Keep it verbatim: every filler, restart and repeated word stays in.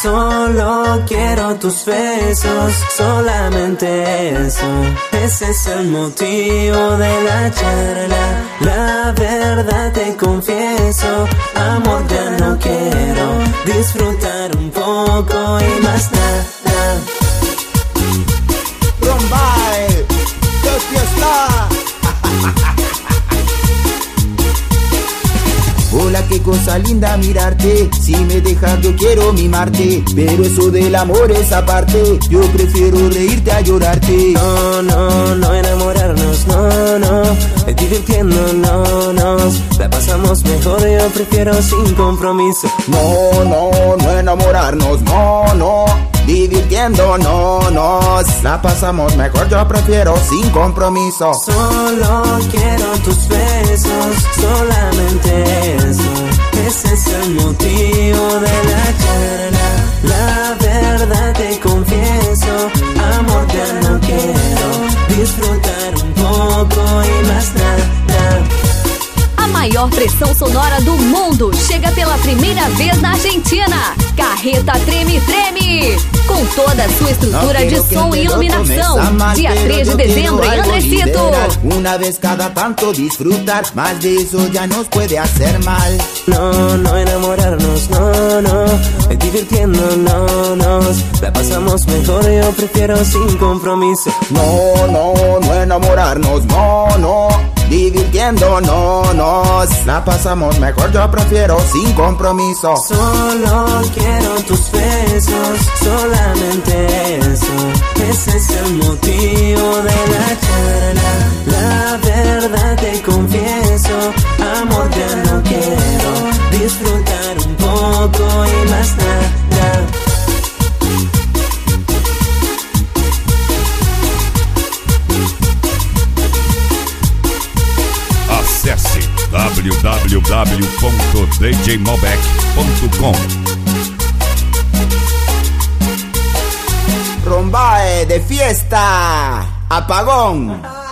Solo quiero tus besos, solamente eso. Ese es el motivo de la charla. La verdad te confieso, amor ya no quiero. Disfrutar un poco y más nada. Rombay, ¡qué fiesta! Hola, qué cosa linda mirarte. Si me dejas yo quiero mimarte, pero eso del amor es aparte. Yo prefiero reírte a llorarte. No, no, no enamorarnos, no, no. Es divirtiéndonos, la pasamos mejor, yo prefiero sin compromiso. No, no, no enamorarnos, no, no. Divirtiéndonos, la pasamos mejor, yo prefiero sin compromiso. Solo quiero tus besos, solamente eso. Ese es el motivo de la charla. La verdad te confieso, amor ya no quiero. Disfrutar un poco y más nada. A maior pressão sonora do mundo chega pela primeira vez na Argentina. Carreta Treme Treme, com toda a sua estrutura de som e iluminação. Dia três de dezembro em Andresito. Una vez cada tanto disfrutar, más de eso ya nos puede hacer mal. No, no enamorarnos, no, no. Es divirtiéndonos, la pasamos mejor, yo prefiero sin compromiso. No, no, no enamorarnos, no, no. Divirtiéndonos, la pasamos mejor, yo prefiero sin compromiso. Solo quiero tus besos, solamente eso. Ese es el motivo de la charla. La verdad te confieso, amor ya no quiero. Disfrutar un poco y más nada. Acesse w w w ponto d j mobec ponto com. Rombay de fiesta, apagón.